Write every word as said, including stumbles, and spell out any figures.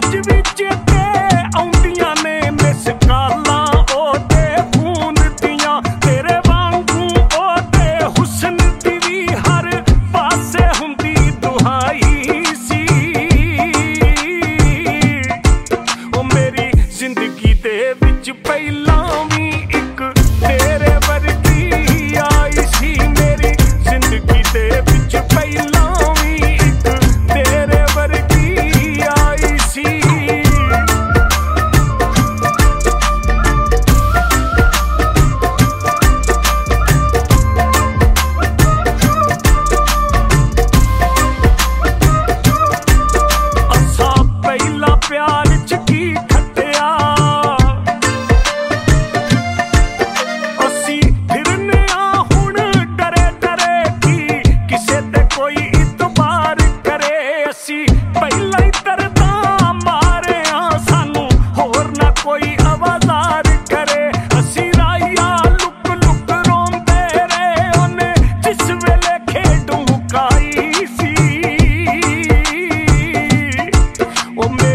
ਅੱਜ ਵੀ ਚੇਤੇ ਆਉਂਦੀਆਂ ਨੇ ਮਿਸ ਕਾਲਾਂ ਉਹਦੇ ਖੂਨ ਦੀਆਂ ਤੇਰੇ ਵਾਂਗੂ ਉਹਦੇ ਹੁਸਨ ਦੀ ਵੀ ਹਰ ਪਾਸੇ ਹੁੰਦੀ ਦੁਹਾਈ ਸੀ ਉਹ ਮੇਰੀ ਜ਼ਿੰਦਗੀ ਦੇ ਵਿੱਚ ਪਹਿਲਾਂ ਵੀ ਇੱਕ ਤੇਰੇ ਵਰਗੀ ਆਈ ਸੀ ਮੇਰੀ ਜ਼ਿੰਦਗੀ ਦੇ ਵਿੱਚ ਪਹਿਲਾਂ ਵੀ ਇੱਕ ਤੇਰੇ ਵਰਗੀ ਆਈ ਸੀ ਅਸਾਂ ਪਹਿਲਾਂ ਪਿਆਰ ਚ ਕੀ ਖੱਟਿਆ ਅਸੀਂ ਫਿਰਨੇ ਆ ਹੁਣ ਡਰੇ ਡਰੇ ਕੀ ਕਿਸੇ ਤੇ ਕੋਈ ਇਤਬਾਰ ਕਰੇ ਅਸੀਂ ਪਹਿਲਾਂ ਹੀ ਤਰਦਾ ਮਾਰਿਆ ਸਾਨੂੰ ਹੋਰ ਨਾ ਕੋਈ ਆਵਾਜ਼ਾਰ ਕਰੇ ਅਸੀਂ ਰਾਇਆ ਲੁਕ ਲੁਕ ਰੋਂਦੇ ਰਹੇ ਉਹਨੇ ਜਿਸ ਵੇਲੇ ਖੇਡ ਮੁਕਾਈ ਸੀ ਉਹ